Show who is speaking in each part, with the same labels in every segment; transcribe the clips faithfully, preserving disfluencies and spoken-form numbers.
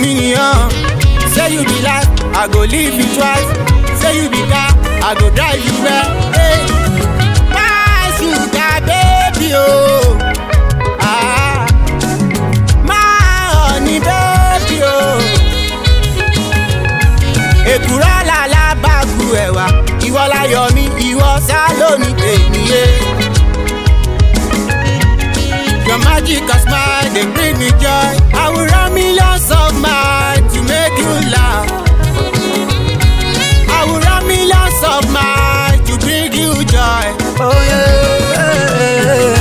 Speaker 1: million. Say you be life, I go live you twice. Say you be car, I go drive you well. Hey, my sugar baby, oh, ah, my honey baby, oh. Èkùrọ́ làlábàkú ẹ̀wà, ìwọ láyọ̀ mi, ìwọ sálómi èmi yé. Your magical smile, they bring me joy. I will run millions of miles to make you laugh. I will run millions of miles to bring you joy. Oh yeah.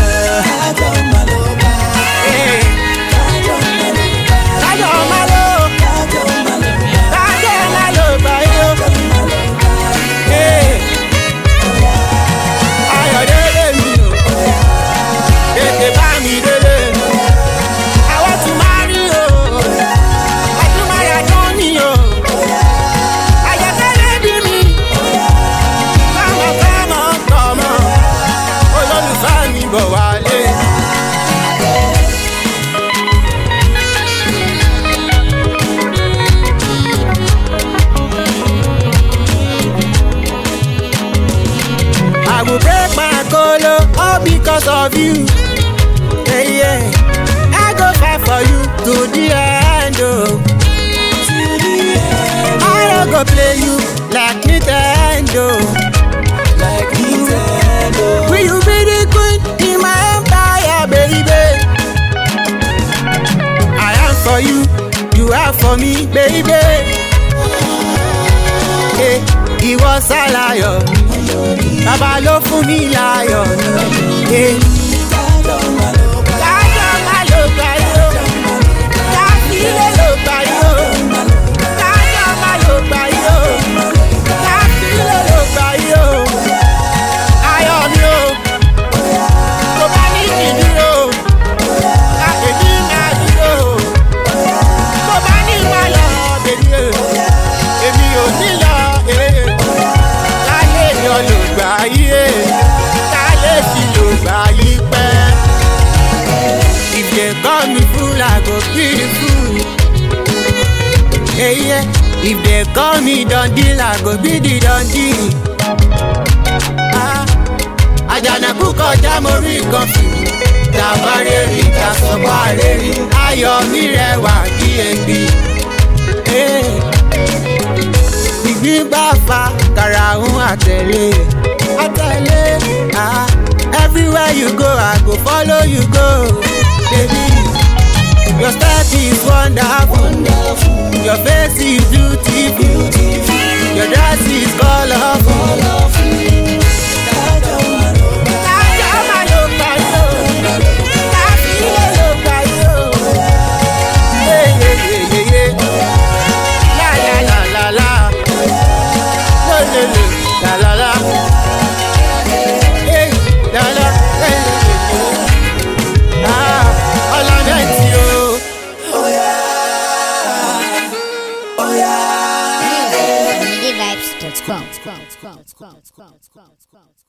Speaker 1: I will break my colo all because of you. Yeah, yeah. I go fight for you to the end, oh. To the end, oh. I don't go play you like Nintendo. Like Nintendo. Will you be the queen in my empire, baby? I am for you, you are for me, baby. Hey, he was a liar. Bàbá ló fún mi láyọ̀ ni. Kájọ máa ló gbà yó, káfílẹ̀ ló gbà yó. Kájọ máa ló gbà yó, káfílẹ̀ ló gbà yó. Ayọ̀ mi o, tó bá ní ìdúró, káfíńtì máa dúró. Tó bá ní máa lọ, bèbí o, èmi ò ní lọ. Olùgbà yìí, kálẹ̀ sí lùgbà yìí pẹ́. If they call me fool, I go be the fool. Hey, yeah. If they call me Dundee, I go be the Dundee. Ah, Àjànàkú kọjá mo rí nǹkan fún. Tàbárẹ̀ rí tasọ̀bọ̀ àrẹ́rí, ayọ̀ mi rẹwà bí ebi. Ìgbín bá fa kàràhún àtẹ̀lé, àtẹ̀lé. Ah, everywhere you go, I go follow you go. Baby, your style is wonderful. wonderful. Your face is beautiful. beautiful. Your dress is colorful. La la la, hey, la la, hey, ah, all I need you. Oh yeah, oh yeah.
Speaker 2: Vibes dot com.